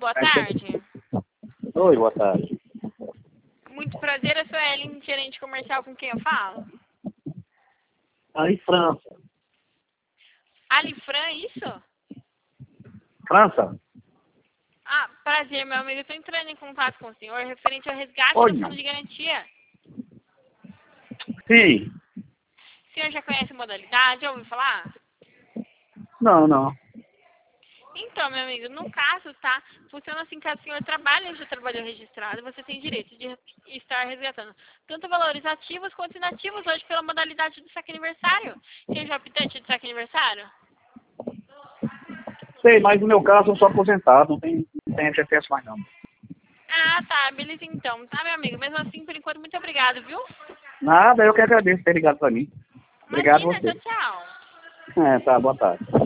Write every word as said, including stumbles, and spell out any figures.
boa tarde. Oi, boa tarde. Muito prazer, eu sou a Ellen, gerente comercial, com quem eu falo? Aí, França. Alifran, isso? França? Ah, prazer, meu amigo. Eu estou entrando em contato com o senhor referente ao resgate Oi. do fundo de garantia. Sim. O senhor já conhece a modalidade? Já ouviu falar? Não, não. Então, meu amigo, no caso, tá? Funciona assim, caso o senhor trabalhe ou já trabalhou registrado, você tem direito de estar resgatando tanto valores ativos quanto inativos hoje pela modalidade do saque aniversário. Tem já optante de saque aniversário? Sei, mas no meu caso eu sou aposentado, não tem, não tem F G T S mais não. Ah, tá, beleza então. Tá, meu amigo, mesmo assim, por enquanto, muito obrigado, viu? Nada, eu que agradeço ter ligado pra mim. Obrigado a Imagina, você. tchau, tchau. É, tá, boa tarde.